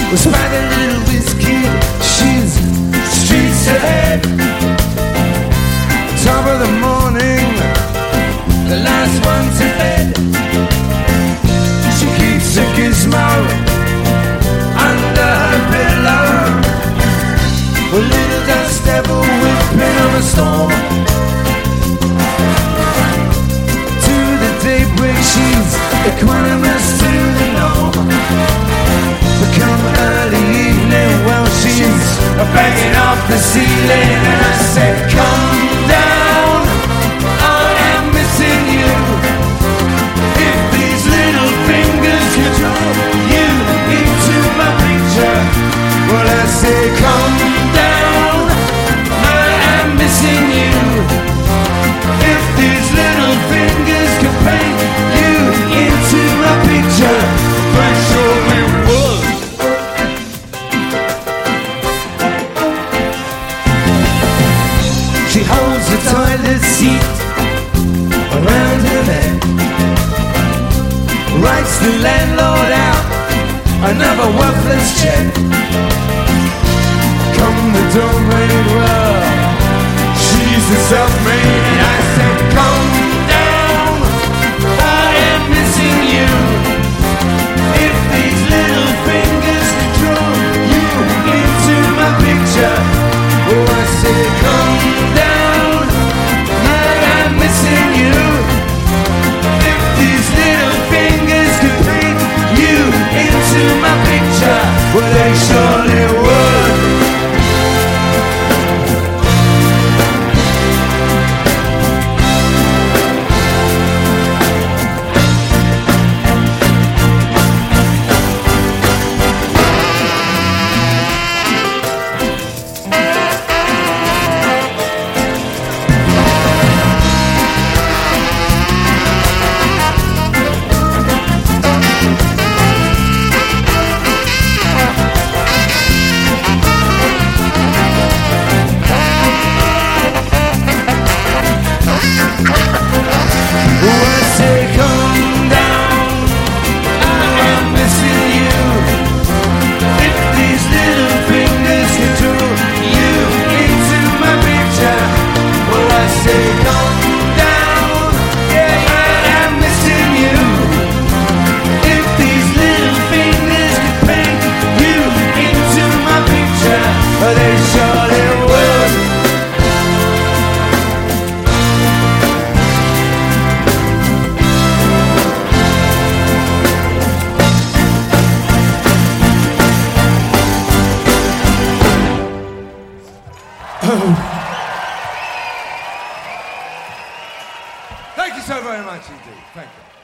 was by the little whiskey. She's streets ahead. Top of the morning, the last one to bed. She keeps a gizmo under her pillow. A little dust devil whipping on a storm. To the daybreak, she's equanimous to the norm. But come early evening, well, she's banging off the ceiling. And I said, come down, I am missing you. If these little fingers could draw you into my picture. Well, I say, come down, I am missing you. If these little fingers could paint you into my picture. But sure it would. She holds the toilet seat around her neck, writes the landlord out another worthless check. Come the dawn when it were, she's a self-made. And I said, come down, I am missing you. If these little fingers can draw you into my picture. Oh, I said, come down, I am missing you. If these little fingers could paint you into my picture. Well, they surely would. Thank you so very much indeed. Thank you.